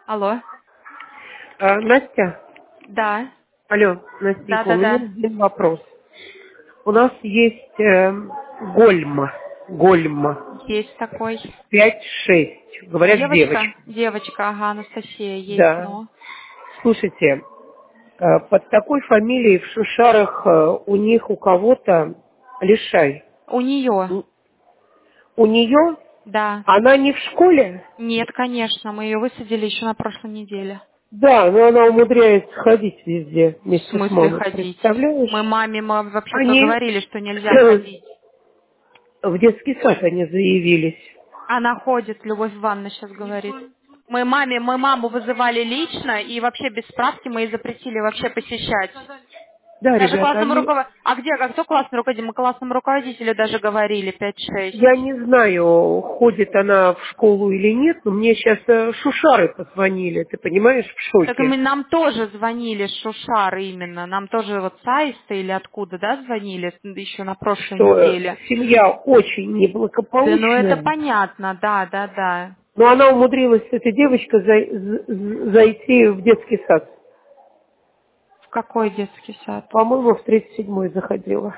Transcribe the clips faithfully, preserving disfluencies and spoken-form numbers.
Алло. А, Настя? Да. Алло, Настя, Да, у да, меня да. один вопрос. У нас есть э, Гольма, Гольма, Есть такой. пять-шесть, говорят, Девочка? девочка. Девочка, ага, Анастасия, есть, Да. но. Слушайте, э, под такой фамилией в Шушарах э, у них у кого-то Лишай. У нее. У у нее, Да. она не в школе? Нет, конечно, мы ее высадили еще на прошлой неделе. Да, но она умудряется ходить везде В вместе с смысле мамой, ходить? Мы представляешь? маме мы вообще-то Они говорили, что нельзя ходить. в детский сад они заявились. Она ходит, Любовь Ивановна сейчас говорит. Мы маме, мы маму вызывали лично, и вообще без справки мы ей запретили вообще посещать. Да, Даже ребята, классному они... руководителю... А где, а кто классный руководитель? Мы классному руководителю даже говорили Я пять-шесть. не знаю, ходит она в школу или нет, но мне сейчас шушары позвонили, ты понимаешь, в Так и мы, шоке. нам тоже звонили с Шушары именно. Нам тоже вот с Аиста или откуда, да, звонили еще на прошлой Что неделе. семья очень Да, ну это неблагополучная, понятно, да, да, да. но она умудрилась, эта девочка, зай- з- зайти в детский сад. В какой детский сад? По-моему, в тридцать седьмой заходила.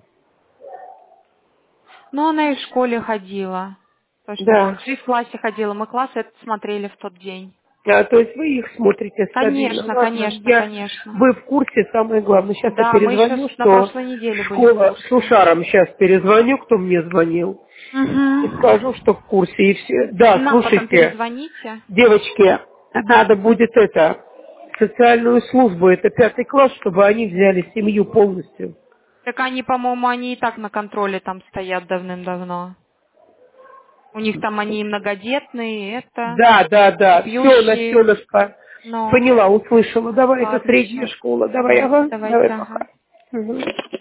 Ну, она и в школе ходила. Точно так Да. же. И в классе ходила. Мы класс это смотрели в тот день. А, то есть вы их смотрите стабильно. Конечно, Ладно, конечно, я, конечно. вы в курсе, самое главное. Сейчас я Да, мы еще перезвоню, на что прошлой неделе были в школа с курсе. Шушаром, сейчас перезвоню, кто мне звонил, и скажу, Угу. что в курсе. И все. Да, Нам потом слушайте, перезвоните. девочки, надо будет это, социальную службу, это пятый класс, чтобы они взяли семью полностью. Так они, по-моему, они и так на контроле там стоят давным-давно. У них там они многодетные, это, Да, да, и да, все, пьющие. Настенушка, Ну, поняла, услышала. Давай, это ладно, средняя сейчас. школа, давай, Давайте, ага, давайте, давай, ага. пока. Мгм.